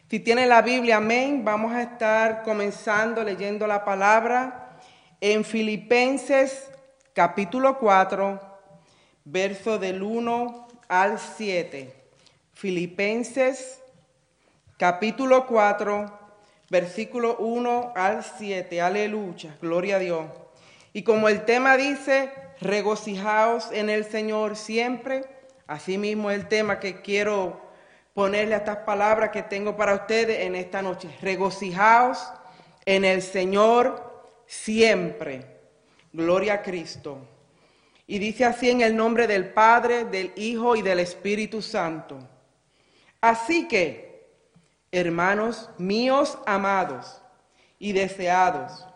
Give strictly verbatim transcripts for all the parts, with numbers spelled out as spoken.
Si tiene la Biblia, amén, vamos a estar comenzando leyendo la palabra en Filipenses capítulo cuatro, verso del uno al siete. Filipenses capítulo cuatro, versículo uno al siete. Aleluya, gloria a Dios. Y como el tema dice, regocijaos en el Señor siempre, así mismo el tema que quiero ponerle a estas palabras que tengo para ustedes en esta noche. Regocijaos en el Señor siempre. Gloria a Cristo. Y dice así en el nombre del Padre, del Hijo y del Espíritu Santo. Así que, hermanos míos amados y deseados,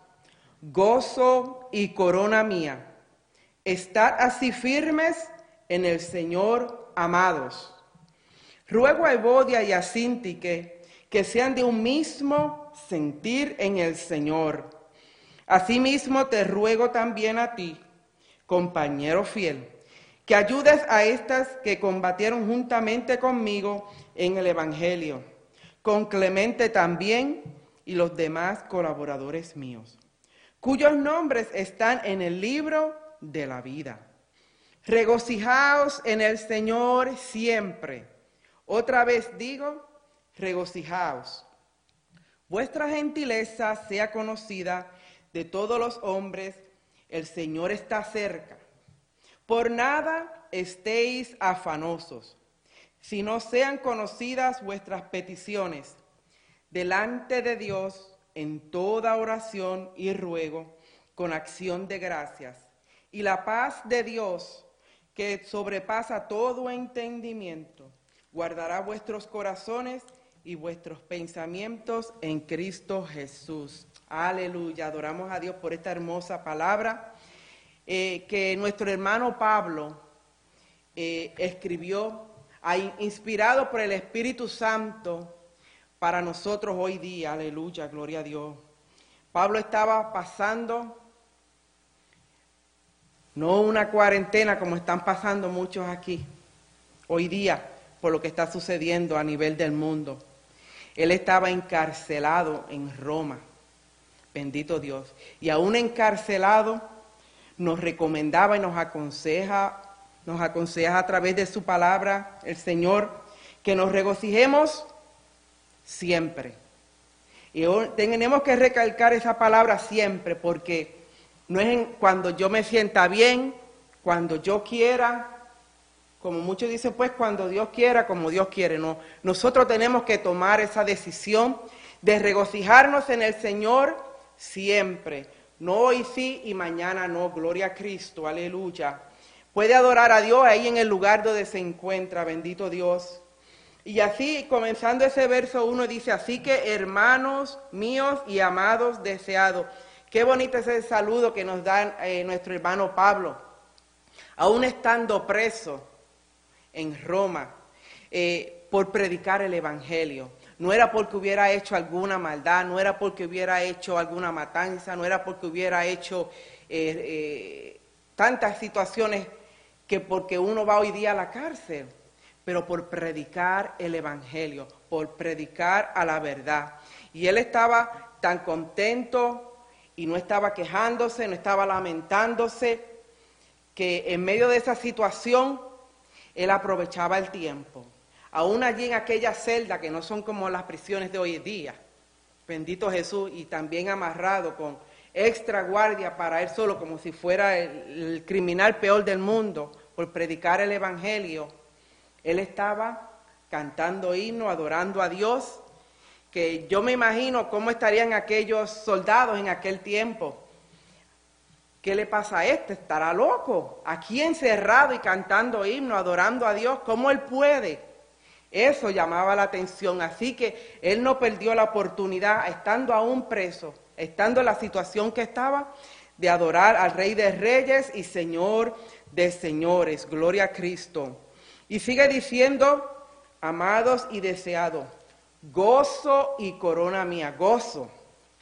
gozo y corona mía, estad así firmes en el Señor, amados. Ruego a Evodia y a Síntique que sean de un mismo sentir en el Señor. Asimismo te ruego también a ti, compañero fiel, que ayudes a estas que combatieron juntamente conmigo en el Evangelio, con Clemente también y los demás colaboradores míos, cuyos nombres están en el libro de la vida. Regocijaos en el Señor siempre. Otra vez digo, regocijaos. Vuestra gentileza sea conocida de todos los hombres, el Señor está cerca. Por nada estéis afanosos, sino sean conocidas vuestras peticiones delante de Dios en toda oración y ruego, con acción de gracias. Y la paz de Dios, que sobrepasa todo entendimiento, guardará vuestros corazones y vuestros pensamientos en Cristo Jesús. Aleluya, adoramos a Dios por esta hermosa palabra eh, que nuestro hermano Pablo eh, escribió, ahí, inspirado por el Espíritu Santo para nosotros hoy día. Aleluya, gloria a Dios. Pablo estaba pasando no una cuarentena como están pasando muchos aquí hoy día, por lo que está sucediendo a nivel del mundo. Él estaba encarcelado en Roma, bendito Dios. Y aún encarcelado nos recomendaba y nos aconseja, nos aconseja a través de su palabra, el Señor, que nos regocijemos siempre. Y hoy tenemos que recalcar esa palabra siempre, porque no es en, cuando yo me sienta bien, cuando yo quiera, como muchos dicen, pues cuando Dios quiera, como Dios quiere. No, nosotros tenemos que tomar esa decisión de regocijarnos en el Señor siempre. No hoy sí y mañana no. Gloria a Cristo, aleluya. Puede adorar a Dios ahí en el lugar donde se encuentra, bendito Dios. Y así, comenzando ese verso uno, dice, así que hermanos míos y amados deseados. Qué bonito ese saludo que nos da eh, nuestro hermano Pablo, aún estando preso en Roma, eh, por predicar el Evangelio. No era porque hubiera hecho alguna maldad, no era porque hubiera hecho alguna matanza, no era porque hubiera hecho eh, eh, tantas situaciones que porque uno va hoy día a la cárcel, pero por predicar el Evangelio, por predicar a la verdad. Y él estaba tan contento y no estaba quejándose, no estaba lamentándose, que en medio de esa situación él aprovechaba el tiempo, aún allí en aquella celda que no son como las prisiones de hoy en día, bendito Jesús, y también amarrado con extra guardia para él solo, como si fuera el, el criminal peor del mundo, por predicar el Evangelio. Él estaba cantando himnos, adorando a Dios, que yo me imagino cómo estarían aquellos soldados en aquel tiempo. ¿Qué le pasa a este? ¿Estará loco? Aquí encerrado y cantando himnos, adorando a Dios, ¿cómo él puede? Eso llamaba la atención, así que él no perdió la oportunidad, estando aún preso, estando en la situación que estaba, de adorar al Rey de Reyes y Señor de Señores. Gloria a Cristo. Y sigue diciendo, amados y deseados, gozo y corona mía, gozo.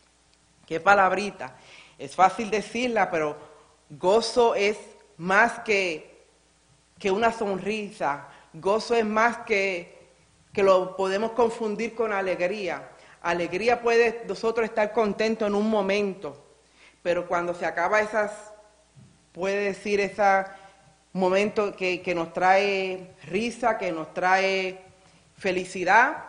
Qué palabrita. Es fácil decirla, pero gozo es más que, que una sonrisa. Gozo es más que, que lo podemos confundir con alegría. Alegría puede nosotros estar contentos en un momento, pero cuando se acaba esas, puede decir ese momento que, que nos trae risa, que nos trae felicidad,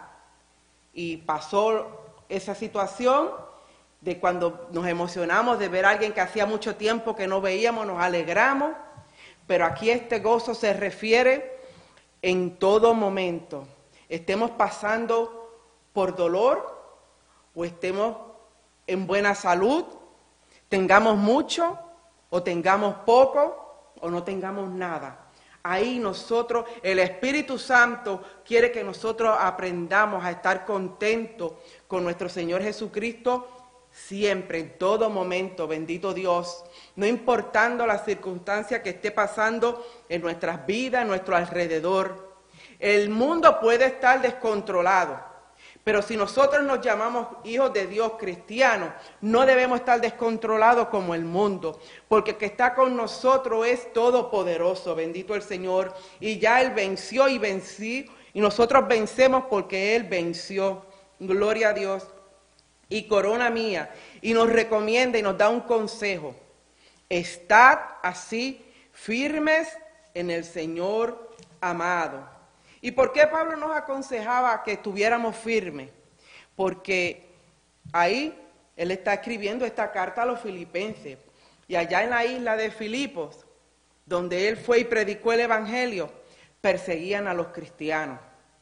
y pasó esa situación de cuando nos emocionamos de ver a alguien que hacía mucho tiempo que no veíamos, nos alegramos, pero aquí este gozo se refiere en todo momento. Estemos pasando por dolor o estemos en buena salud, tengamos mucho o tengamos poco o no tengamos nada. Ahí nosotros, el Espíritu Santo quiere que nosotros aprendamos a estar contentos con nuestro Señor Jesucristo siempre, en todo momento, bendito Dios, no importando la circunstancia que esté pasando en nuestras vidas, en nuestro alrededor. El mundo puede estar descontrolado, pero si nosotros nos llamamos hijos de Dios cristianos, no debemos estar descontrolados como el mundo, porque el que está con nosotros es todopoderoso, bendito el Señor, y ya Él venció y vencí, y nosotros vencemos porque Él venció, gloria a Dios. Y corona mía, y nos recomienda y nos da un consejo: estad así firmes en el Señor amado. ¿Y por qué Pablo nos aconsejaba que estuviéramos firmes? Porque ahí él está escribiendo esta carta a los filipenses, y allá en la isla de Filipos, donde él fue y predicó el evangelio, perseguían a los cristianos,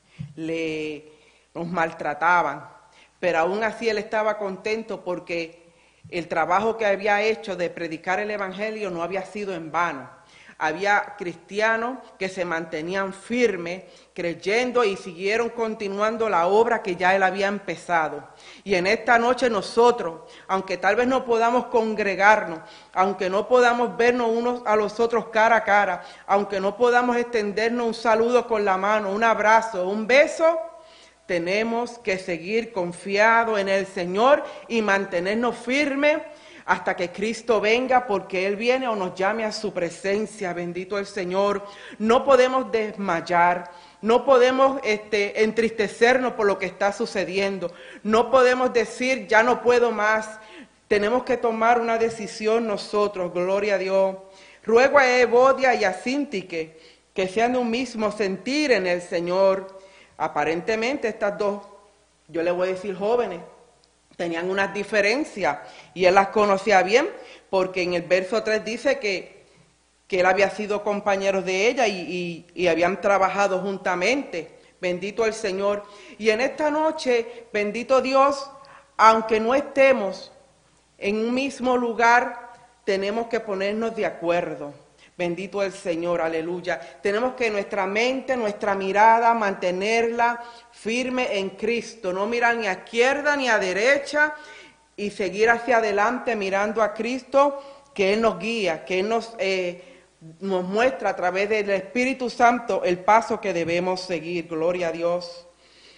le, los maltrataban. Pero aún así él estaba contento porque el trabajo que había hecho de predicar el evangelio no había sido en vano. Había cristianos que se mantenían firmes, creyendo, y siguieron continuando la obra que ya él había empezado. Y en esta noche nosotros, aunque tal vez no podamos congregarnos, aunque no podamos vernos unos a los otros cara a cara, aunque no podamos extendernos un saludo con la mano, un abrazo, un beso, tenemos que seguir confiados en el Señor y mantenernos firmes hasta que Cristo venga, porque Él viene o nos llame a su presencia, bendito el Señor. No podemos desmayar, no podemos este, entristecernos por lo que está sucediendo, no podemos decir ya no puedo más. Tenemos que tomar una decisión nosotros, gloria a Dios. Ruego a Evodia y a Síntique que sean de un mismo sentir en el Señor. Aparentemente estas dos, yo le voy a decir jóvenes, tenían unas diferencias y él las conocía bien, porque en el verso tres dice que, que él había sido compañero de ella y, y, y habían trabajado juntamente, bendito el Señor. Y en esta noche, bendito Dios, aunque no estemos en un mismo lugar, tenemos que ponernos de acuerdo. Bendito el Señor, aleluya. Tenemos que nuestra mente, nuestra mirada, mantenerla firme en Cristo. No mirar ni a izquierda ni a derecha y seguir hacia adelante mirando a Cristo, que Él nos guía, que Él nos, eh, nos muestra a través del Espíritu Santo el paso que debemos seguir. Gloria a Dios.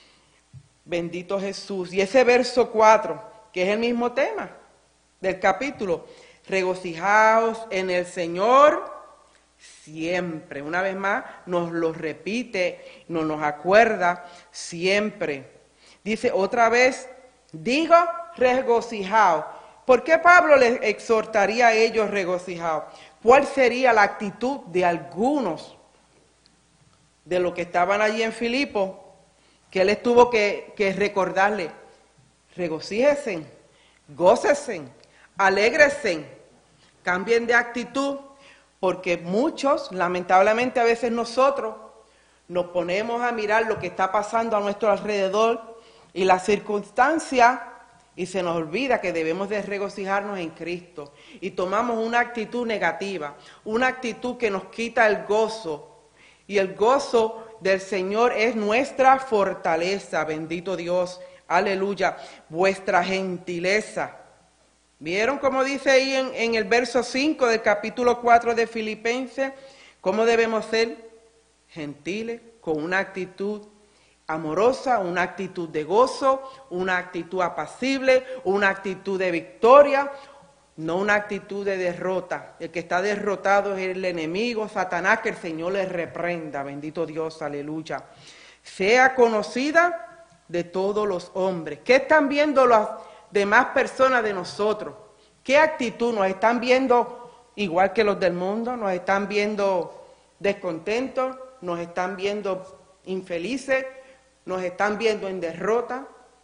Bendito Jesús. Y ese verso cuatro, que es el mismo tema del capítulo: regocijaos en el Señor siempre. Una vez más nos lo repite, nos nos acuerda siempre. Dice otra vez, digo regocijaos. ¿Por qué Pablo les exhortaría a ellos regocijaos? ¿Cuál sería la actitud de algunos de los que estaban allí en Filipos, que él tuvo que, que recordarle? Regocíjense, gócense, alégresen, cambien de actitud. Porque muchos, lamentablemente a veces nosotros, nos ponemos a mirar lo que está pasando a nuestro alrededor y las circunstancias, y se nos olvida que debemos de regocijarnos en Cristo. Y tomamos una actitud negativa, una actitud que nos quita el gozo. Y el gozo del Señor es nuestra fortaleza, bendito Dios, aleluya, vuestra gentileza. ¿Vieron cómo dice ahí en, en el verso cinco del capítulo cuatro de Filipenses? ¿Cómo debemos ser? Gentiles, con una actitud amorosa, una actitud de gozo, una actitud apacible, una actitud de victoria, no una actitud de derrota. El que está derrotado es el enemigo, Satanás, que el Señor le reprenda. Bendito Dios, aleluya. sea conocida de todos los hombres. ¿Qué están viendo las demás personas de nosotros? ¿Qué actitud? ¿Nos están viendo igual que los del mundo? ¿Nos están viendo descontentos? ¿Nos están viendo infelices? ¿Nos están viendo en derrota?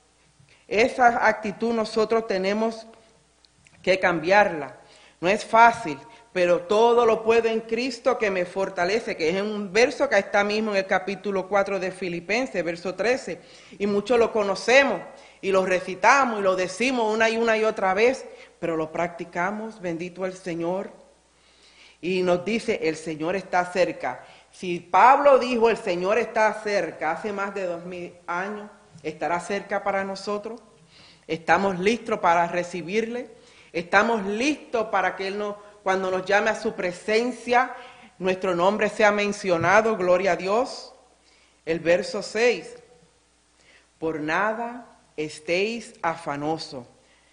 Esa actitud nosotros tenemos que cambiarla. No es fácil, pero todo lo puedo en Cristo que me fortalece, que es un verso que está mismo en el capítulo cuatro de Filipenses, verso trece. Y muchos lo conocemos y lo recitamos y lo decimos una y una y otra vez, pero lo practicamos, bendito el Señor. Y nos dice, el Señor está cerca. Si Pablo dijo, el Señor está cerca, hace más de dos mil años, ¿estará cerca para nosotros? ¿Estamos listos para recibirle? ¿Estamos listos para que Él nos, cuando nos llame a su presencia, nuestro nombre sea mencionado? Gloria a Dios. El verso seis. Por nada estéis afanosos.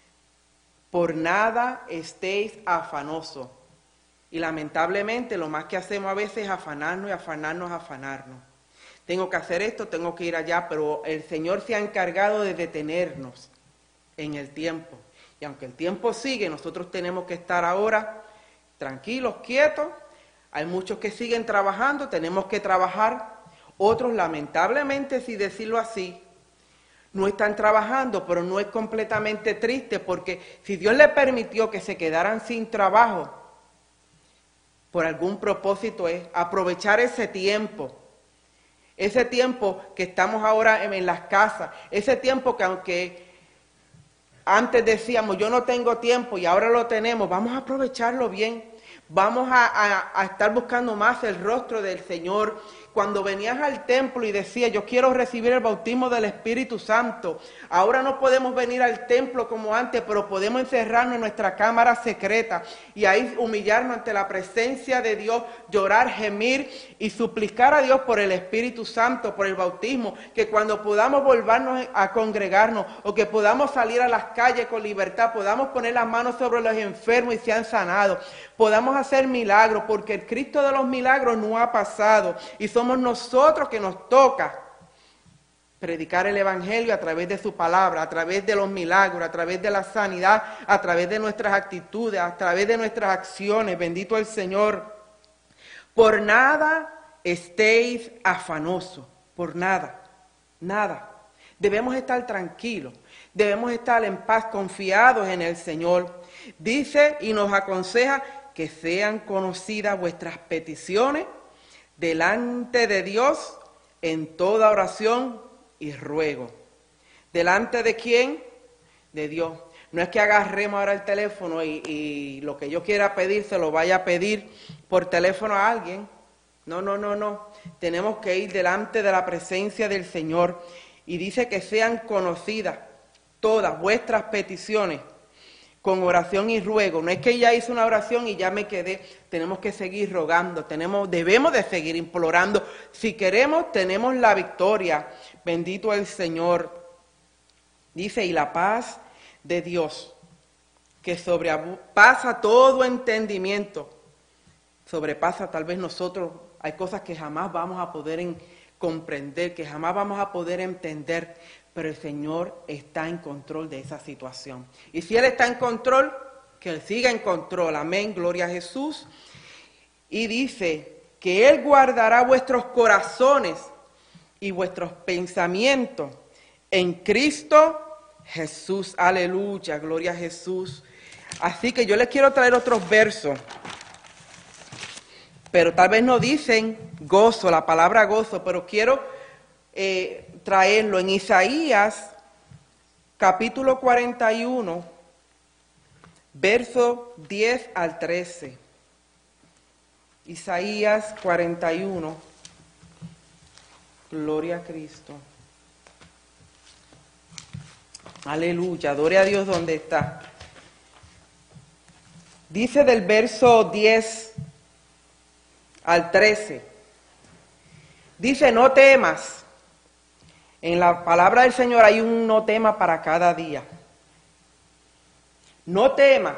Por nada estéis afanosos. Y lamentablemente lo más que hacemos a veces es afanarnos y afanarnos, afanarnos. Tengo que hacer esto, tengo que ir allá, pero el Señor se ha encargado de detenernos en el tiempo. Y aunque el tiempo sigue, nosotros tenemos que estar ahora tranquilos, quietos. Hay muchos que siguen trabajando, tenemos que trabajar. Otros, lamentablemente, si decirlo así, no están trabajando, pero no es completamente triste, porque si Dios le permitió que se quedaran sin trabajo, por algún propósito es aprovechar ese tiempo. Ese tiempo que estamos ahora en las casas, ese tiempo que aunque antes decíamos yo no tengo tiempo y ahora lo tenemos, vamos a aprovecharlo bien, vamos a, a, a estar buscando más el rostro del Señor. Cuando venías al templo y decías, yo quiero recibir el bautismo del Espíritu Santo, ahora no podemos venir al templo como antes, pero podemos encerrarnos en nuestra cámara secreta y ahí humillarnos ante la presencia de Dios, llorar, gemir y suplicar a Dios por el Espíritu Santo, por el bautismo, que cuando podamos volvernos a congregarnos o que podamos salir a las calles con libertad, podamos poner las manos sobre los enfermos y sean sanados, podamos hacer milagros, porque el Cristo de los milagros no ha pasado y somos Somos nosotros que nos toca predicar el Evangelio a través de su palabra, a través de los milagros, a través de la sanidad, a través de nuestras actitudes, a través de nuestras acciones. Bendito el Señor. Por nada estéis afanosos, por nada, nada. Debemos estar tranquilos, debemos estar en paz, confiados en el Señor. Dice y nos aconseja que sean conocidas vuestras peticiones delante de Dios en toda oración y ruego. ¿Delante de quién? De Dios. No es que agarremos ahora el teléfono y, y lo que yo quiera pedir se lo vaya a pedir por teléfono a alguien. No, no, no, no. Tenemos que ir delante de la presencia del Señor y dice que sean conocidas todas vuestras peticiones con oración y ruego. No es que ya hice una oración y ya me quedé. Tenemos que seguir rogando, tenemos, debemos de seguir implorando. Si queremos, tenemos la victoria. Bendito el Señor. Dice, y la paz de Dios, que sobrepasa todo entendimiento, sobrepasa tal vez nosotros, hay cosas que jamás vamos a poder en, comprender, que jamás vamos a poder entender, pero el Señor está en control de esa situación. Y si Él está en control, que Él siga en control. Amén, gloria a Jesús. Y dice que Él guardará vuestros corazones y vuestros pensamientos en Cristo Jesús. Aleluya, gloria a Jesús. Así que yo les quiero traer otros versos, pero tal vez no dicen gozo, la palabra gozo, pero quiero eh, traerlo en Isaías capítulo cuarenta y uno, verso diez al trece. Isaías cuarenta y uno, gloria a Cristo. Aleluya, adore a Dios donde está. Dice del verso diez al trece, dice, no temas. En la palabra del Señor hay un no tema para cada día. No temas.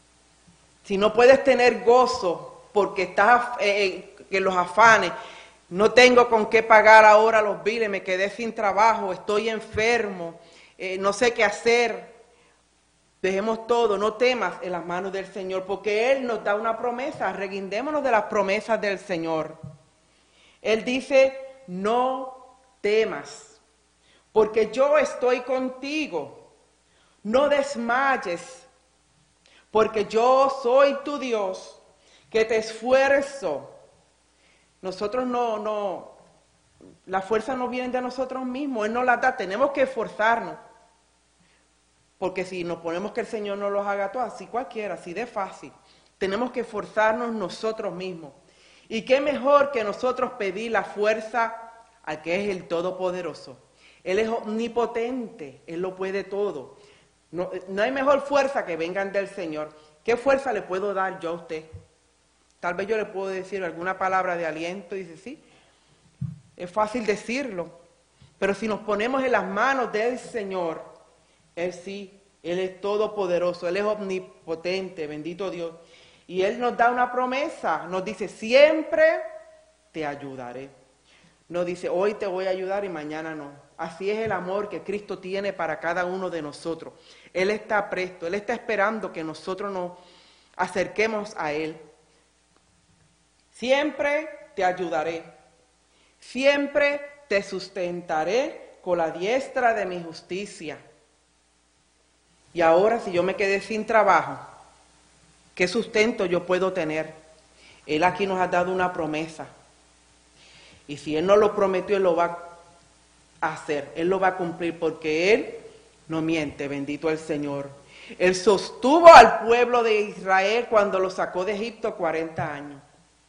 Si no puedes tener gozo porque estás eh, en los afanes, no tengo con qué pagar ahora los biles, me quedé sin trabajo, estoy enfermo, eh, no sé qué hacer. Dejemos todo, no temas en las manos del Señor, porque Él nos da una promesa, reguindémonos de las promesas del Señor. Él dice, no temas, porque yo estoy contigo, no desmayes, porque yo soy tu Dios, que te esfuerzo. Nosotros no, no, la fuerza no viene de nosotros mismos, Él nos la da, tenemos que esforzarnos. Porque si nos ponemos que el Señor no los haga todos, así cualquiera, así de fácil. Tenemos que esforzarnos nosotros mismos. Y qué mejor que nosotros pedir la fuerza al que es el Todopoderoso. Él es omnipotente, Él lo puede todo. No, no hay mejor fuerza que vengan del Señor. ¿Qué fuerza le puedo dar yo a usted? Tal vez yo le puedo decir alguna palabra de aliento y dice, sí, es fácil decirlo. Pero si nos ponemos en las manos del Señor, Él sí, Él es todopoderoso, Él es omnipotente, bendito Dios. Y Él nos da una promesa, nos dice, siempre te ayudaré. No dice, hoy te voy a ayudar y mañana no. Así es el amor que Cristo tiene para cada uno de nosotros. Él está presto, Él está esperando que nosotros nos acerquemos a Él. Siempre te ayudaré, siempre te sustentaré con la diestra de mi justicia. Y ahora, si yo me quedé sin trabajo, ¿qué sustento yo puedo tener? Él aquí nos ha dado una promesa. Y si Él no lo prometió, Él lo va a hacer. Él lo va a cumplir porque Él no miente, bendito el Señor. Él sostuvo al pueblo de Israel cuando lo sacó de Egipto cuarenta años.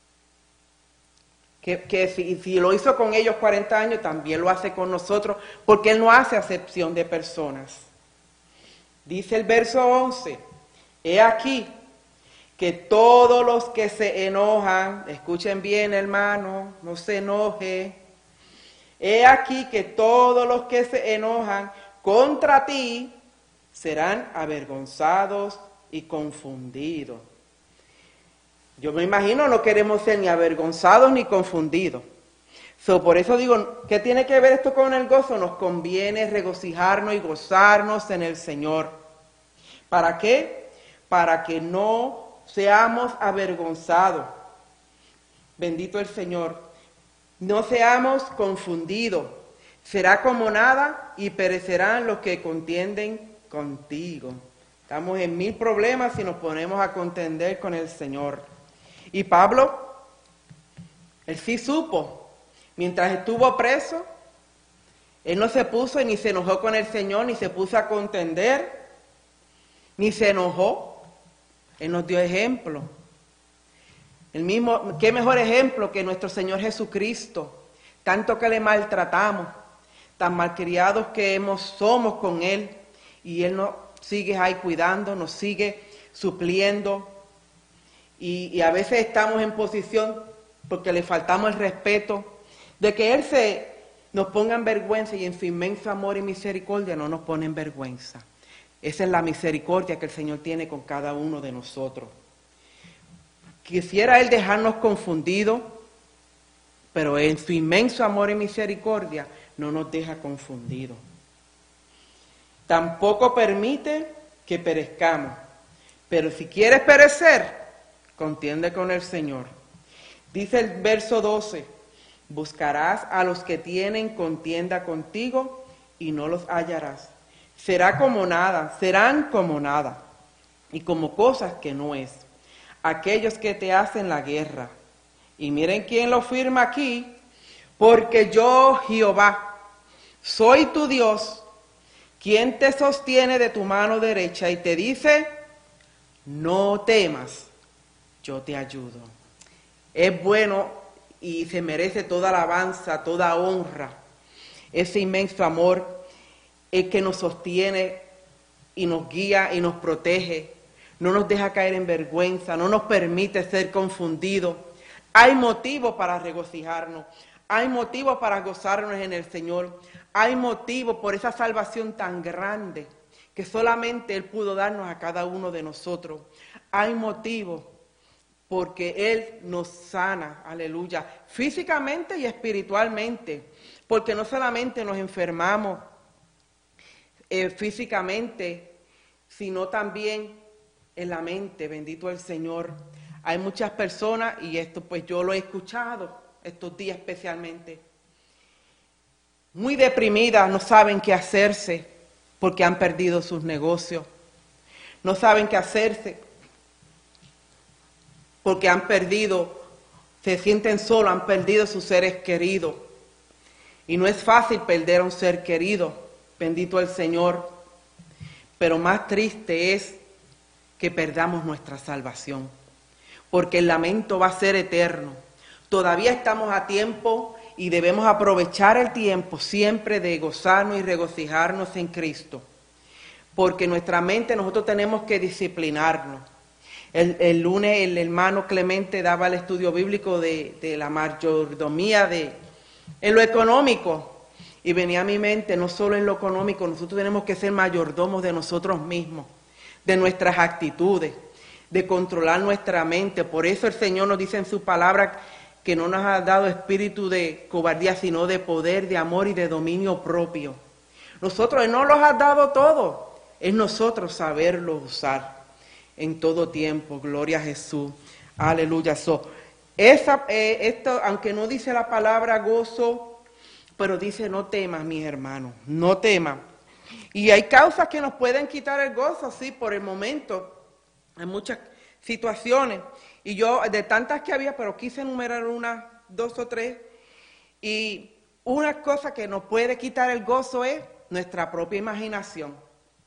Que, que si, si lo hizo con ellos cuarenta años, también lo hace con nosotros, porque Él no hace acepción de personas. Dice el verso once, he aquí que todos los que se enojan, escuchen bien hermano, no se enoje, he aquí que todos los que se enojan contra ti serán avergonzados y confundidos. Yo me imagino no queremos ser ni avergonzados ni confundidos. So, por eso digo, ¿qué tiene que ver esto con el gozo? Nos conviene regocijarnos y gozarnos en el Señor. ¿Para qué? Para que no seamos avergonzados. Bendito el Señor. No seamos confundidos. Será como nada y perecerán los que contienden contigo. Estamos en mil problemas si nos ponemos a contender con el Señor. Y Pablo, él sí supo. Mientras estuvo preso, él no se puso y ni se enojó con el Señor, ni se puso a contender, ni se enojó. Él nos dio ejemplo. El mismo, qué mejor ejemplo que nuestro Señor Jesucristo, tanto que le maltratamos, tan malcriados que hemos, somos con Él, y Él nos sigue ahí cuidando, nos sigue supliendo, y, y a veces estamos en posición, porque le faltamos el respeto, de que Él se nos ponga en vergüenza y en su inmenso amor y misericordia no nos pone en vergüenza. Esa es la misericordia que el Señor tiene con cada uno de nosotros. Quisiera Él dejarnos confundidos, pero en su inmenso amor y misericordia no nos deja confundidos. Tampoco permite que perezcamos, pero si quieres perecer, contiende con el Señor. Dice el verso doce, buscarás a los que tienen contienda contigo y no los hallarás. Será como nada, serán como nada y como cosas que no es. Aquellos que te hacen la guerra. Y miren quién lo firma aquí, porque yo, Jehová, soy tu Dios, quien te sostiene de tu mano derecha y te dice, no temas, yo te ayudo. Es bueno y se merece toda alabanza, toda honra, ese inmenso amor, el que nos sostiene y nos guía y nos protege, no nos deja caer en vergüenza, no nos permite ser confundidos. Hay motivo para regocijarnos, hay motivo para gozarnos en el Señor, hay motivo por esa salvación tan grande que solamente Él pudo darnos a cada uno de nosotros. Hay motivo porque Él nos sana, aleluya, físicamente y espiritualmente, porque no solamente nos enfermamos eh, físicamente, sino también en la mente, bendito el Señor. Hay muchas personas, y esto pues yo lo he escuchado estos días especialmente, muy deprimidas, no saben qué hacerse porque han perdido sus negocios, no saben qué hacerse porque han perdido, se sienten solos, han perdido sus seres queridos. Y no es fácil perder a un ser querido, bendito el Señor, pero más triste es que perdamos nuestra salvación, porque el lamento va a ser eterno. Todavía estamos a tiempo y debemos aprovechar el tiempo siempre de gozarnos y regocijarnos en Cristo, porque nuestra mente nosotros tenemos que disciplinarnos. El, el lunes el hermano Clemente daba el estudio bíblico de, de la mayordomía de, en lo económico, y venía a mi mente, no solo en lo económico, nosotros tenemos que ser mayordomos de nosotros mismos, de nuestras actitudes, de controlar nuestra mente. Por eso el Señor nos dice en su palabra que no nos ha dado espíritu de cobardía, sino de poder, de amor y de dominio propio. Nosotros, Él no los ha dado todo, es nosotros saberlo usar en todo tiempo. Gloria a Jesús, aleluya. So, esa, eh, esto, aunque no dice la palabra gozo, pero dice no temas, mis hermanos, no temas. Y hay causas que nos pueden quitar el gozo, sí, por el momento, en muchas situaciones. Y yo, de tantas que había, pero quise enumerar unas, dos o tres. Y una cosa que nos puede quitar el gozo es nuestra propia imaginación.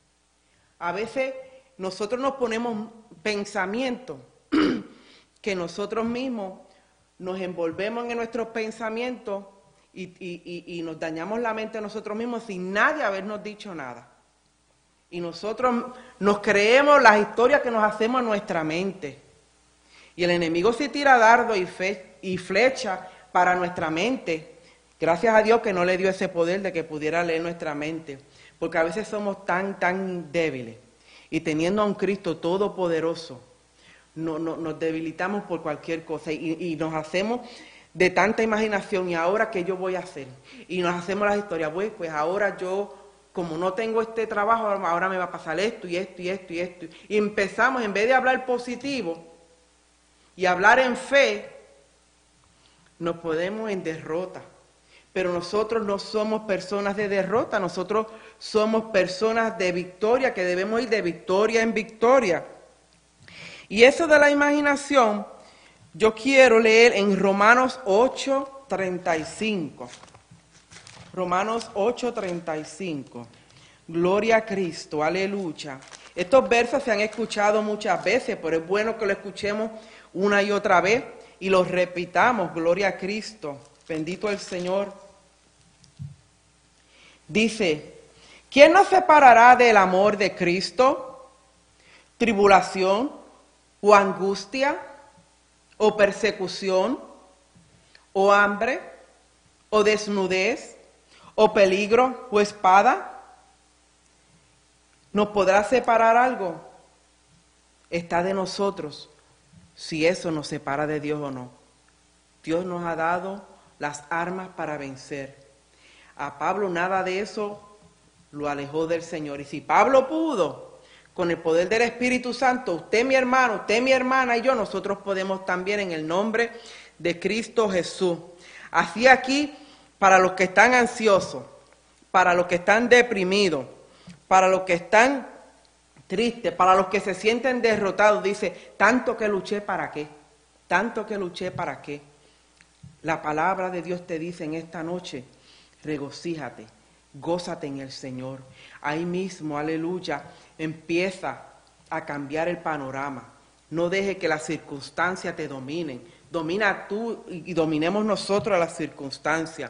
A veces nosotros nos ponemos pensamientos que nosotros mismos nos envolvemos en nuestros pensamientos y, y, y, y nos dañamos la mente a nosotros mismos sin nadie habernos dicho nada. Y nosotros nos creemos las historias que nos hacemos en nuestra mente. Y el enemigo se tira dardo y, fe, y flecha para nuestra mente. Gracias a Dios que no le dio ese poder de que pudiera leer nuestra mente. Porque a veces somos tan, tan débiles. Y teniendo a un Cristo todopoderoso, no, no, nos debilitamos por cualquier cosa. Y, y nos hacemos de tanta imaginación. ¿Y ahora qué yo voy a hacer? Y nos hacemos las historias. Pues, pues ahora yo, como no tengo este trabajo, ahora me va a pasar esto y esto y esto y esto. Y empezamos, en vez de hablar positivo y hablar en fe, nos podemos en derrota. Pero nosotros no somos personas de derrota, nosotros somos personas de victoria, que debemos ir de victoria en victoria. Y eso de la imaginación, yo quiero leer en Romanos ocho, treinta y cinco. Romanos ocho, treinta y cinco. Gloria a Cristo, aleluya. Estos versos se han escuchado muchas veces, pero es bueno que lo escuchemos una y otra vez y los repitamos. Gloria a Cristo, bendito el Señor. Dice, ¿quién nos separará del amor de Cristo? ¿Tribulación o angustia o persecución o hambre o desnudez o peligro o espada? ¿Nos podrá separar algo? Está de nosotros si eso nos separa de Dios o no. Dios nos ha dado las armas para vencer. A Pablo nada de eso lo alejó del Señor. Y si Pablo pudo, con el poder del Espíritu Santo, usted mi hermano, usted mi hermana y yo, nosotros podemos también en el nombre de Cristo Jesús. Así aquí, para los que están ansiosos, para los que están deprimidos, para los que están tristes, para los que se sienten derrotados, dice, tanto que luché, ¿para qué? Tanto que luché, ¿para qué? La palabra de Dios te dice en esta noche, regocíjate, gózate en el Señor. Ahí mismo, aleluya, empieza a cambiar el panorama. No deje que las circunstancias te dominen. Domina tú y dominemos nosotros las circunstancias.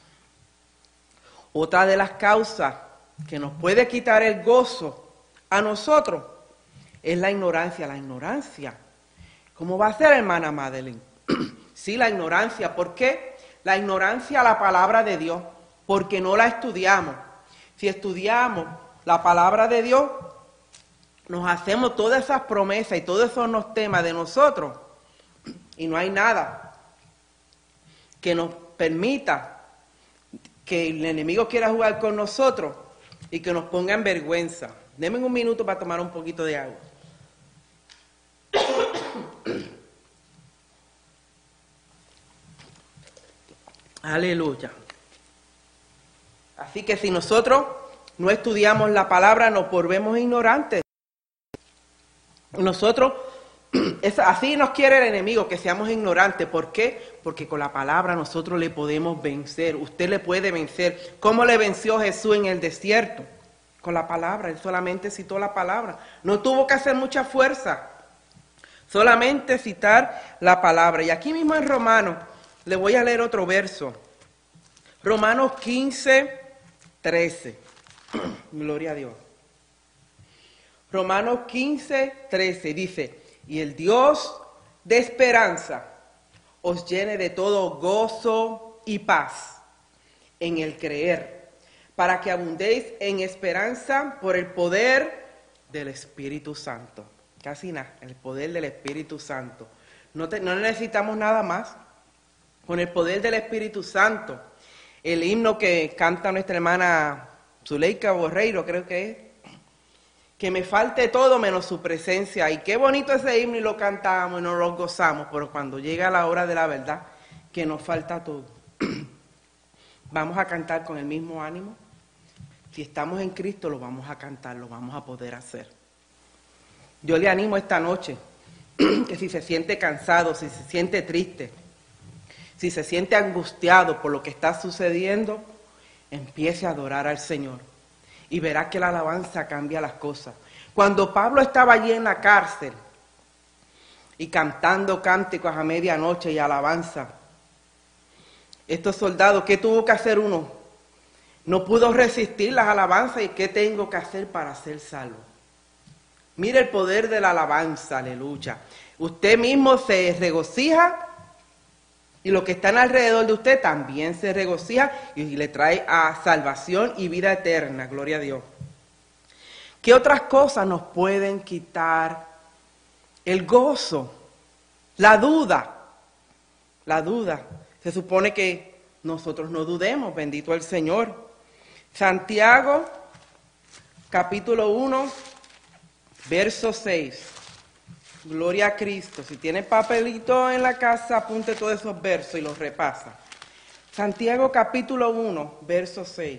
Otra de las causas que nos puede quitar el gozo a nosotros es la ignorancia. La ignorancia. ¿Cómo va a ser, hermana Madeline? Sí, la ignorancia. ¿Por qué? La ignorancia a la palabra de Dios. Porque no la estudiamos. Si estudiamos la palabra de Dios, nos hacemos todas esas promesas y todos esos temas de nosotros. Y no hay nada que nos permita que el enemigo quiera jugar con nosotros y que nos ponga en vergüenza. Denme un minuto para tomar un poquito de agua. Aleluya. Así que si nosotros no estudiamos la palabra, nos volvemos ignorantes. Nosotros, es, así nos quiere el enemigo, que seamos ignorantes. ¿Por qué? Porque con la palabra nosotros le podemos vencer. Usted le puede vencer. ¿Cómo le venció Jesús en el desierto? Con la palabra. Él solamente citó la palabra. No tuvo que hacer mucha fuerza. Solamente citar la palabra. Y aquí mismo en Romanos, le voy a leer otro verso. Romanos quince, trece. Gloria a Dios. Romanos quince, trece dice, y el Dios de esperanza os llene de todo gozo y paz en el creer, para que abundéis en esperanza por el poder del Espíritu Santo. Casi nada, el poder del Espíritu Santo. No, te, no necesitamos nada más. Con el poder del Espíritu Santo. El himno que canta nuestra hermana Zuleika Borreiro, creo que es, que me falte todo menos su presencia. Y qué bonito ese himno y lo cantamos y nos lo gozamos, pero cuando llega la hora de la verdad, que nos falta todo. Vamos a cantar con el mismo ánimo. Si estamos en Cristo, lo vamos a cantar, lo vamos a poder hacer. Yo le animo esta noche, que si se siente cansado, si se siente triste, si se siente angustiado por lo que está sucediendo, empiece a adorar al Señor y verá que la alabanza cambia las cosas. Cuando Pablo estaba allí en la cárcel y cantando cánticos a medianoche y alabanza, estos soldados, ¿qué tuvo que hacer uno? No pudo resistir las alabanzas. ¿Y qué tengo que hacer para ser salvo? Mire el poder de la alabanza, aleluya. Usted mismo se regocija y los que están alrededor de usted también se regocija y le trae a salvación y vida eterna, gloria a Dios. ¿Qué otras cosas nos pueden quitar el gozo? La duda, la duda. Se supone que nosotros no dudemos, bendito el Señor. Santiago, capítulo uno, verso seis. Gloria a Cristo. Si tiene papelito en la casa, apunte todos esos versos y los repasa. Santiago capítulo uno, verso seis.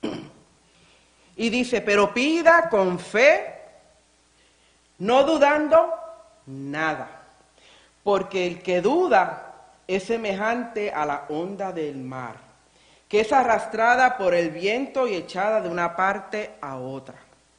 Y dice, pero pida con fe, no dudando nada. Porque el que duda es semejante a la onda del mar, que es arrastrada por el viento y echada de una parte a otra.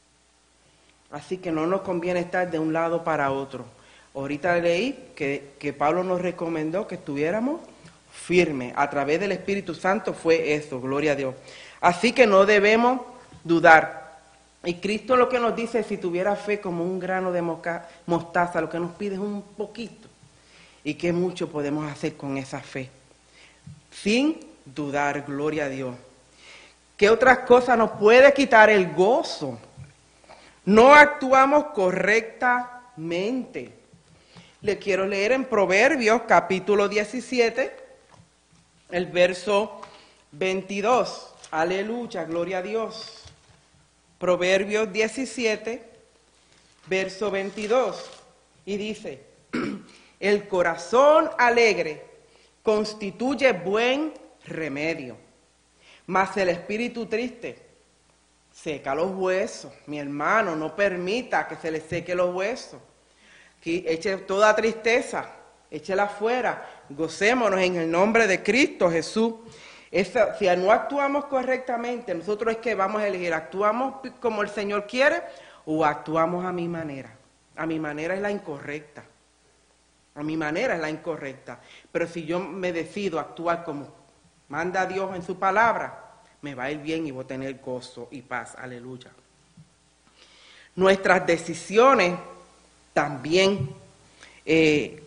Así que no nos conviene estar de un lado para otro. Ahorita leí que, que Pablo nos recomendó que estuviéramos firmes. A través del Espíritu Santo fue eso, gloria a Dios. Así que no debemos dudar. Y Cristo lo que nos dice es, si tuviera fe como un grano de moca, mostaza, lo que nos pide es un poquito. Y qué mucho podemos hacer con esa fe. Sin dudar, gloria a Dios. ¿Qué otras cosas nos puede quitar el gozo? No actuamos correctamente. Le quiero leer en Proverbios capítulo diecisiete, el verso veintidós. Aleluya, gloria a Dios. Proverbios diecisiete, verso veintidós. Y dice, el corazón alegre constituye buen remedio, mas el espíritu triste seca los huesos. Mi hermano, no permita que se le seque los huesos. Que eche toda tristeza, échela afuera. Gocémonos en el nombre de Cristo Jesús. Esa, si no actuamos correctamente, nosotros es que vamos a elegir, ¿actuamos como el Señor quiere o actuamos a mi manera? A mi manera es la incorrecta. A mi manera es la incorrecta. Pero si yo me decido actuar como manda Dios en su palabra, me va a ir bien y voy a tener gozo y paz. Aleluya. Nuestras decisiones también eh,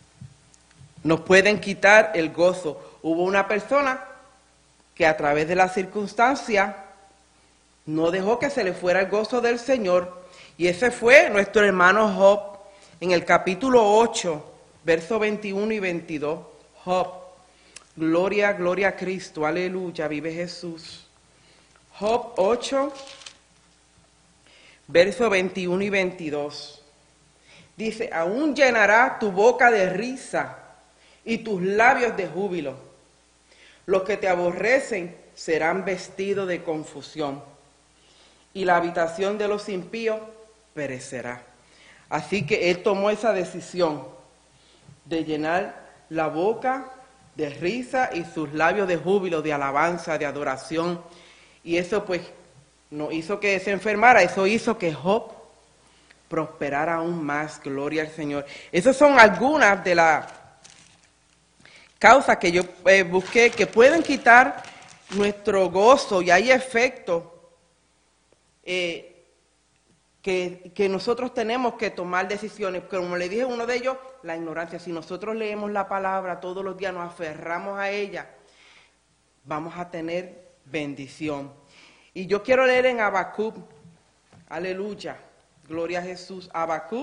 nos pueden quitar el gozo. Hubo una persona que a través de la circunstancia no dejó que se le fuera el gozo del Señor, y ese fue nuestro hermano Job. En el capítulo ocho verso veintiuno y veintidós. Job, gloria, gloria a Cristo, aleluya, vive Jesús. Job ocho, verso veintiuno y veintidós. Dice, aún llenará tu boca de risa y tus labios de júbilo. Los que te aborrecen serán vestidos de confusión, y la habitación de los impíos perecerá. Así que él tomó esa decisión de llenar la boca de risa y sus labios de júbilo, de alabanza, de adoración. Y eso pues no hizo que se enfermara, eso hizo que Job prosperara aún más. Gloria al Señor. Esas son algunas de las causas que yo eh, busqué que pueden quitar nuestro gozo, y hay efectos eh, que, que nosotros tenemos que tomar decisiones. Como le dije, uno de ellos, la ignorancia. Si nosotros leemos la palabra todos los días, nos aferramos a ella, vamos a tener bendición. Y yo quiero leer en Habacuc, aleluya, gloria a Jesús, Habacuc,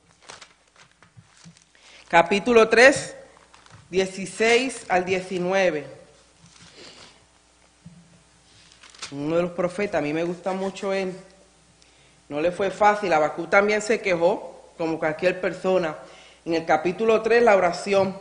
capítulo tres, dieciséis al diecinueve. Uno de los profetas, a mí me gusta mucho él. No le fue fácil, Habacuc también se quejó, como cualquier persona. En el capítulo tres, la oración.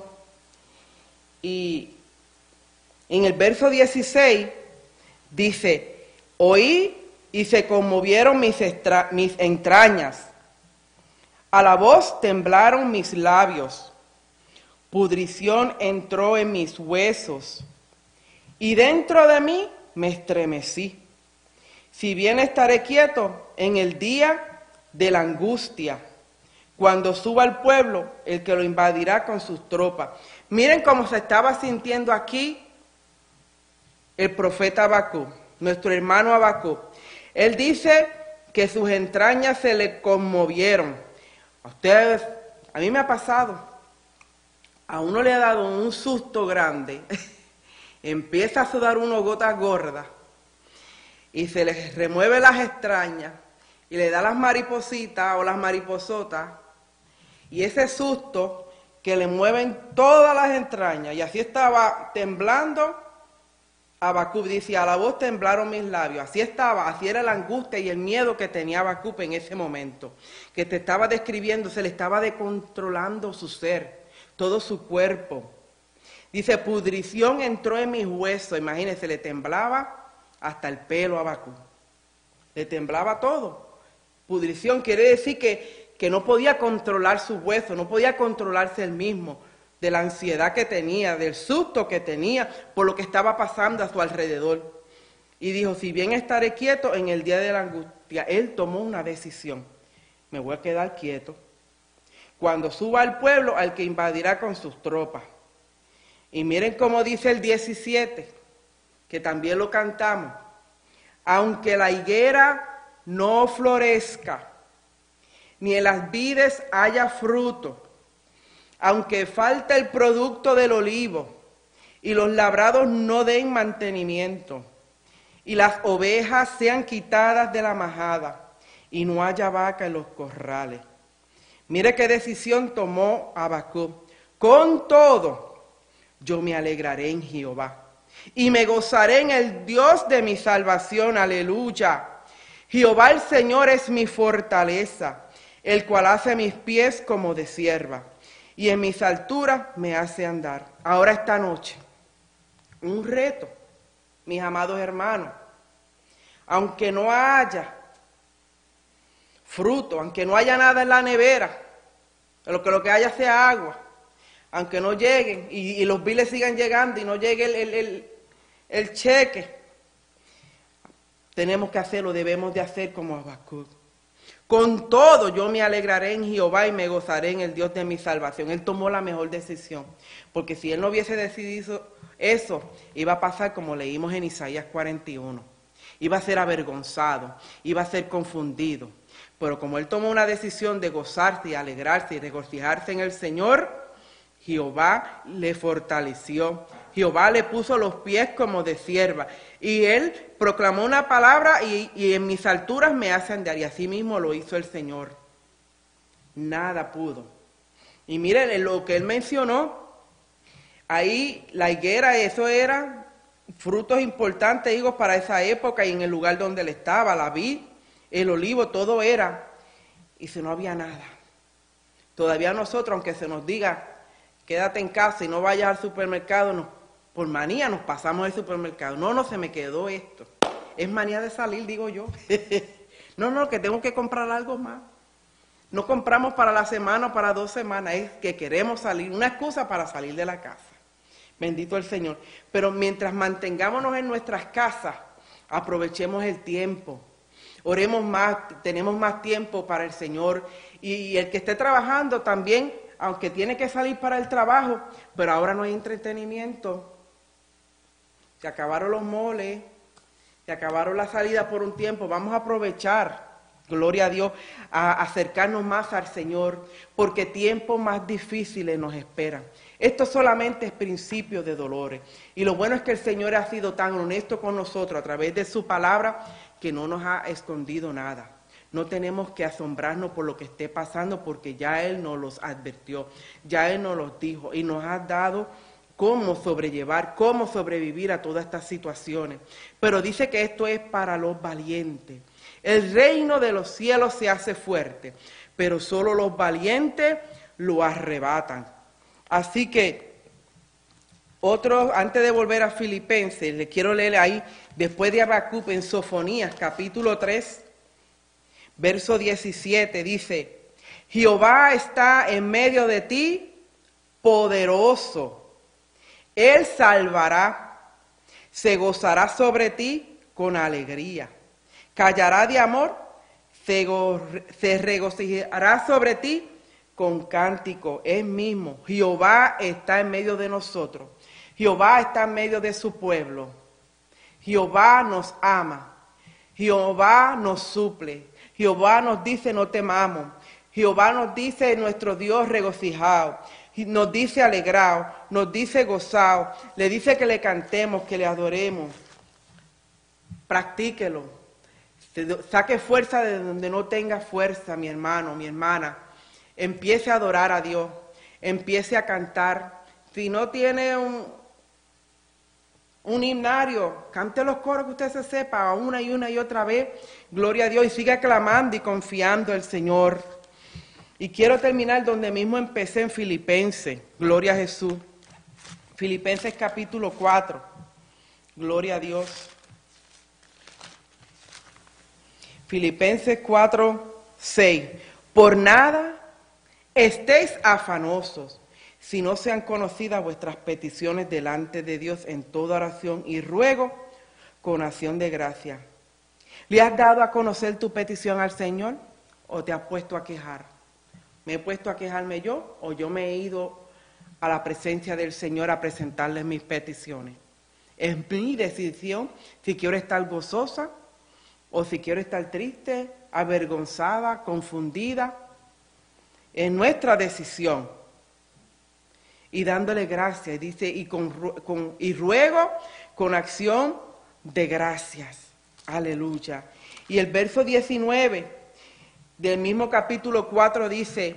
Y en el verso dieciséis dice, oí y se conmovieron mis, extra, mis entrañas. A la voz temblaron mis labios. Pudrición entró en mis huesos. Y dentro de mí me estremecí. Si bien estaré quieto en el día de la angustia, cuando suba el pueblo, el que lo invadirá con sus tropas. Miren cómo se estaba sintiendo aquí el profeta Habacuc, nuestro hermano Habacuc. Él dice que sus entrañas se le conmovieron. A ustedes, a mí me ha pasado, a uno le ha dado un susto grande, empieza a sudar uno gotas gordas, y se le remueve las extrañas, y le da las maripositas o las mariposotas, y ese susto que le mueven todas las entrañas, y así estaba temblando Habacuc. Dice, a la voz temblaron mis labios. Así estaba, así era la angustia y el miedo que tenía Habacuc en ese momento, que te estaba describiendo, se le estaba descontrolando su ser, todo su cuerpo. Dice, pudrición entró en mis huesos. Imagínense, le temblaba hasta el pelo a Habacuc, le temblaba todo. Pudrición quiere decir que, que no podía controlar sus huesos, no podía controlarse él mismo, de la ansiedad que tenía, del susto que tenía por lo que estaba pasando a su alrededor. Y dijo, si bien estaré quieto en el día de la angustia, él tomó una decisión, me voy a quedar quieto. Cuando suba al pueblo, al que invadirá con sus tropas. Y miren cómo dice el diecisiete, que también lo cantamos. Aunque la higuera no florezca, ni en las vides haya fruto, aunque falte el producto del olivo, y los labrados no den mantenimiento, y las ovejas sean quitadas de la majada, y no haya vaca en los corrales. Mire qué decisión tomó Habacuc. Con todo, yo me alegraré en Jehová, y me gozaré en el Dios de mi salvación. Aleluya. Jehová el Señor es mi fortaleza, el cual hace mis pies como de sierva, y en mis alturas me hace andar. Ahora esta noche, un reto, mis amados hermanos. Aunque no haya fruto, aunque no haya nada en la nevera, lo que lo que haya sea agua, aunque no lleguen y, y los biles sigan llegando y no llegue el, el, el, el cheque, tenemos que hacerlo, debemos de hacer como Habacuc. Con todo yo me alegraré en Jehová y me gozaré en el Dios de mi salvación. Él tomó la mejor decisión, porque si él no hubiese decidido eso, iba a pasar como leímos en Isaías cuarenta y uno. Iba a ser avergonzado, iba a ser confundido. Pero como él tomó una decisión de gozarse y alegrarse y regocijarse en el Señor, Jehová le fortaleció. Jehová le puso los pies como de sierva. Y él proclamó una palabra y, y en mis alturas me hace andar. Y así mismo lo hizo el Señor. Nada pudo Y miren, lo que él mencionó, ahí la higuera, eso era frutos importantes, higos para esa época y en el lugar donde él estaba, la vid, el olivo, todo era. Y si no había nada. Todavía nosotros, aunque se nos diga, quédate en casa y no vayas al supermercado, nos, por manía nos pasamos al supermercado. No, no, se me quedó esto. Es manía de salir, digo yo. No, no, que tengo que comprar algo más. No compramos para la semana o para dos semanas, es que queremos salir, una excusa para salir de la casa. Bendito el Señor. Pero mientras mantengámonos en nuestras casas, aprovechemos el tiempo. Oremos más, tenemos más tiempo para el Señor. Y, y el que esté trabajando también, aunque tiene que salir para el trabajo, pero ahora no hay entretenimiento. Se acabaron los moles, se acabaron las salidas por un tiempo. Vamos a aprovechar. Gloria a Dios, a acercarnos más al Señor, porque tiempos más difíciles nos esperan. Esto solamente es principio de dolores. Y lo bueno es que el Señor ha sido tan honesto con nosotros a través de su palabra que no nos ha escondido nada. No tenemos que asombrarnos por lo que esté pasando porque ya Él nos los advirtió, ya Él nos los dijo y nos ha dado cómo sobrellevar, cómo sobrevivir a todas estas situaciones. Pero dice que esto es para los valientes. El reino de los cielos se hace fuerte, pero solo los valientes lo arrebatan. Así que, otro, antes de volver a Filipenses, le quiero leer ahí, después de Habacuc, en Sofonías, capítulo tres, verso diecisiete, dice, Jehová está en medio de ti, poderoso. Él salvará, se gozará sobre ti con alegría. Callará de amor, se, go, se regocijará sobre ti con cántico. Él mismo, Jehová está en medio de nosotros. Jehová está en medio de su pueblo. Jehová nos ama. Jehová nos suple. Jehová nos dice no temamos. Jehová nos dice nuestro Dios regocijado. Nos dice alegrado. Nos dice gozado. Le dice que le cantemos, que le adoremos. Practíquelo. Saque fuerza de donde no tenga fuerza, mi hermano, mi hermana. Empiece a adorar a Dios. Empiece a cantar. Si no tiene un, un himnario, cante los coros que usted se sepa una y una y otra vez. Gloria a Dios. Y siga clamando y confiando en el Señor. Y quiero terminar donde mismo empecé, en Filipenses. Gloria a Jesús. Filipenses capítulo cuatro. Gloria a Dios. Filipenses cuatro, seis. Por nada estéis afanosos, si no sean conocidas vuestras peticiones delante de Dios en toda oración y ruego con acción de gracia. ¿Le has dado a conocer tu petición al Señor o te has puesto a quejar? ¿Me he puesto a quejarme yo o yo me he ido a la presencia del Señor a presentarle mis peticiones? Es mi decisión si quiero estar gozosa o si quiero estar triste, avergonzada, confundida. Es nuestra decisión. Y dándole gracias, dice, y, con, con, y ruego con acción de gracias. Aleluya. Y el verso diecinueve del mismo capítulo cuatro dice,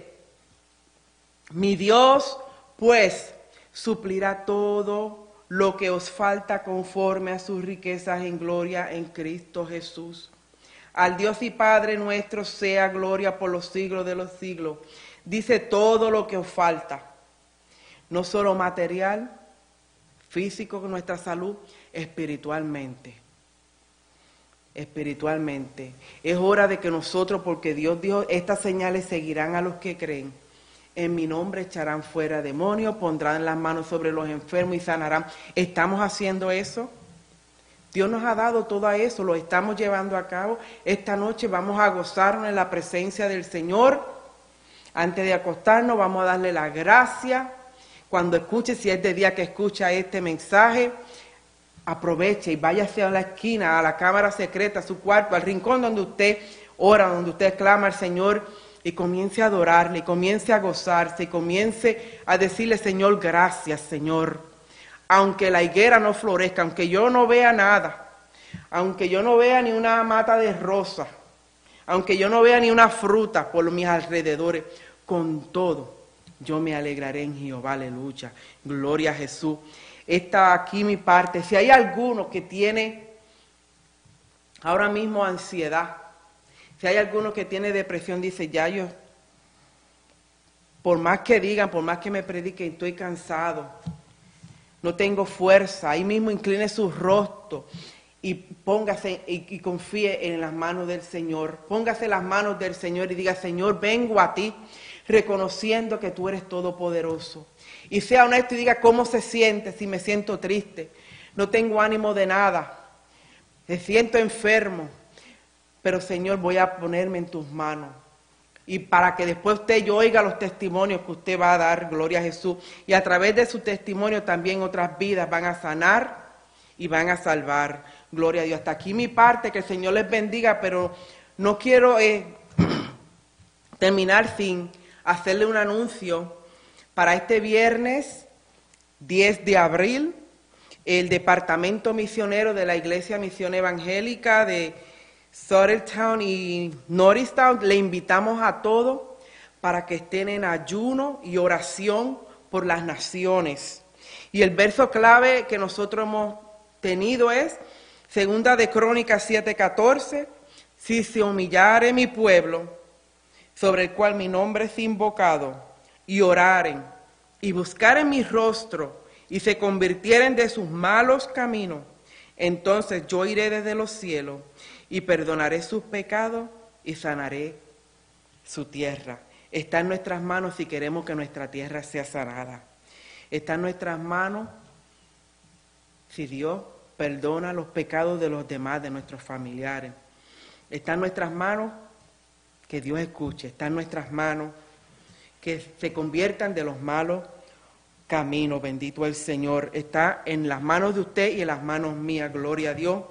mi Dios, pues, suplirá todo lo que os falta conforme a sus riquezas en gloria en Cristo Jesús. Al Dios y Padre nuestro sea gloria por los siglos de los siglos. Dice todo lo que os falta, no solo material, físico, nuestra salud, espiritualmente. Espiritualmente. Es hora de que nosotros, porque Dios dijo, estas señales seguirán a los que creen. En mi nombre echarán fuera demonios, pondrán las manos sobre los enfermos y sanarán. ¿Estamos haciendo eso? Dios nos ha dado todo eso, lo estamos llevando a cabo. Esta noche vamos a gozarnos en la presencia del Señor. Antes de acostarnos vamos a darle la gracia. Cuando escuche, si es de día que escucha este mensaje, aproveche y váyase a la esquina, a la cámara secreta, a su cuarto, al rincón donde usted ora, donde usted clama al Señor. Y comience a adorarle, y comience a gozarse, y comience a decirle, Señor, gracias, Señor. Aunque la higuera no florezca, aunque yo no vea nada, aunque yo no vea ni una mata de rosa, aunque yo no vea ni una fruta por mis alrededores, con todo, yo me alegraré en Jehová, aleluya. Gloria a Jesús. Esta aquí mi parte. Si hay alguno que tiene ahora mismo ansiedad, si hay alguno que tiene depresión, dice, ya yo, por más que digan, por más que me prediquen, estoy cansado, no tengo fuerza. Ahí mismo incline su rostro y póngase y, y confíe en las manos del Señor. Póngase en las manos del Señor y diga, Señor, vengo a ti, reconociendo que tú eres todopoderoso. Y sea honesto y diga cómo se siente, si me siento triste, no tengo ánimo de nada, me siento enfermo, pero Señor, voy a ponerme en tus manos. Y para que después usted yo oiga los testimonios que usted va a dar, gloria a Jesús, y a través de su testimonio también otras vidas van a sanar y van a salvar, gloria a Dios. Hasta aquí mi parte, que el Señor les bendiga, pero no quiero eh, terminar sin hacerle un anuncio. Para este viernes diez de abril, el Departamento Misionero de la Iglesia Misión Evangélica de Suthertown y Norristown, le invitamos a todos para que estén en ayuno y oración por las naciones. Y el verso clave que nosotros hemos tenido es Segunda de Crónicas siete catorce, si se humillare mi pueblo, sobre el cual mi nombre es invocado, y oraren, y buscaren mi rostro, y se convirtieren de sus malos caminos, entonces yo iré desde los cielos, y perdonaré sus pecados, y sanaré su tierra. Está en nuestras manos si queremos que nuestra tierra sea sanada. Está en nuestras manos si Dios perdona los pecados de los demás, de nuestros familiares. Está en nuestras manos que Dios escuche. Está en nuestras manos que se conviertan de los malos caminos. Bendito el Señor. Está en las manos de usted y en las manos mías. Gloria a Dios.